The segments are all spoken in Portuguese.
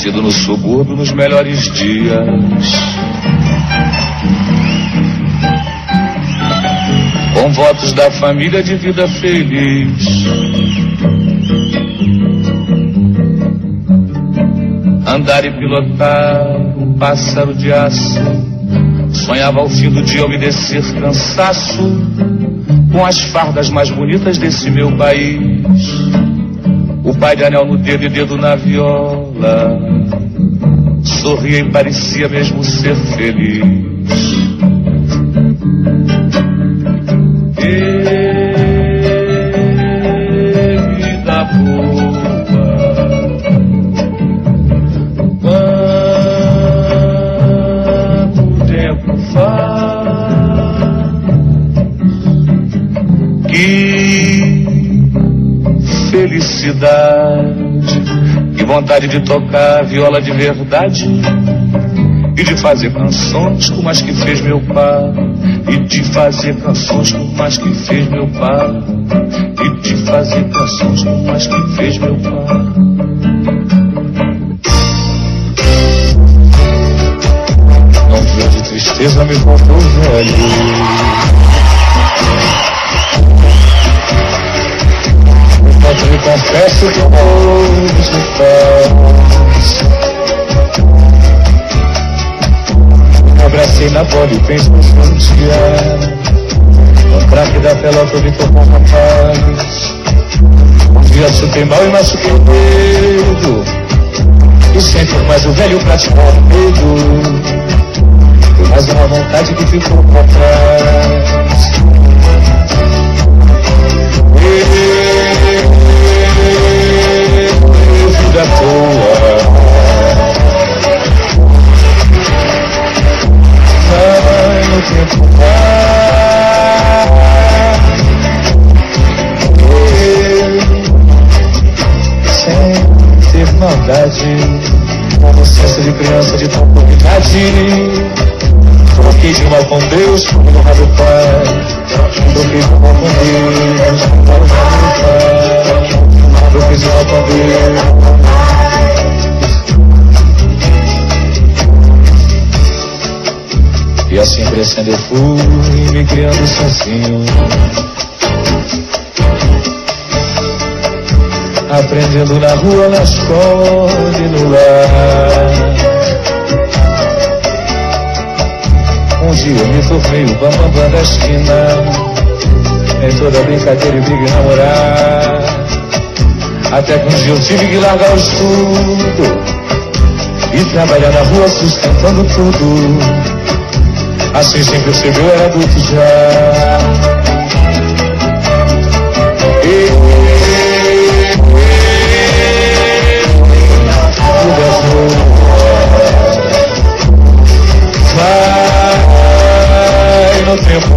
nascido no subúrbio nos melhores dias. Com votos da família de vida feliz. Andar e pilotar um pássaro de aço. Sonhava ao fim do dia obedecer cansaço. Com as fardas mais bonitas desse meu país. O pai de anel no dedo e dedo na viola. Sorria e parecia mesmo ser feliz. Vida boa. Quanto tempo faz que felicidade, que vontade de tocar viola de verdade e de fazer canções como as que fez meu pai, e de fazer canções como as que fez meu pai, e de fazer canções como as que fez meu pai. Não dia de tristeza me voltou velho. Eu te confesso que eu morro de paz. Me abracei na bola e penso nos meus dias. Um craque da pelota me tomou uma paz. Um dia chutei mal e machuquei o dedo. E sempre mais o velho praticou o medo. Foi mais uma vontade que ficou pra trás. Vida toa. Vai no tempo vai. Sem ter maldade, com inocência de criança de tranquilidade. Troquei de mal com Deus, por honra do Pai. Troquei de mal com Deus, por honra do Pai. Troquei de mal com Deus. E assim crescendo eu fui, me criando sozinho. Aprendendo na rua, na escola e no lar. Um dia eu me tornei o bambambam da esquina. Em toda brincadeira e briga e namorar. Até que um dia eu tive que largar o estudo e trabalhar na rua sustentando tudo. Assim sem perceber eu era adulto já. Tudo é vai no tempo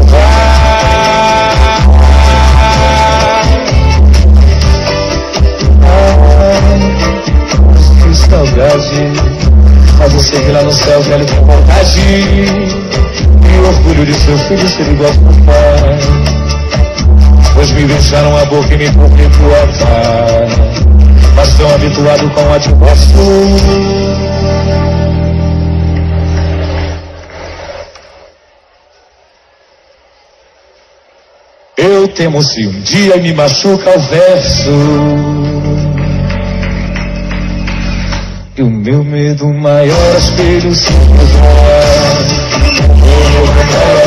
que saudade. Mas você vir lá no céu, velho, com vontade. E o orgulho de seu filho ser igual pro pai. Pois me beijaram a boca e me comprei pro altar. Mas tão habituado com a de gosto. Eu temo se um dia me machuca o verso. E o meu medo maior espelho se revelar. O meu medo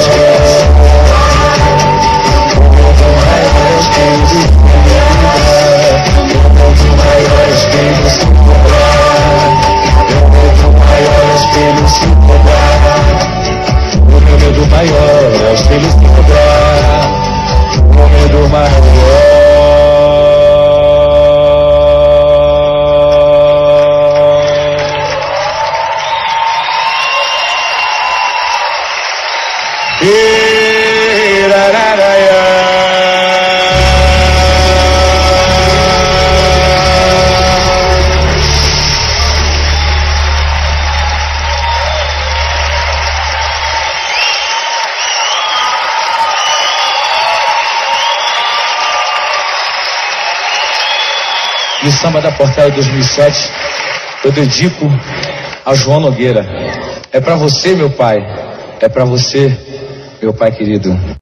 maior espelho se revelar. O meu medo maior espelho se revelar. O meu medo maior espelho se revelar. O meu medo maior é o espelho se revelar. O medo maior. E o Samba da Portela 2007 eu dedico a João Nogueira. É pra você, meu pai. É pra você, meu pai querido.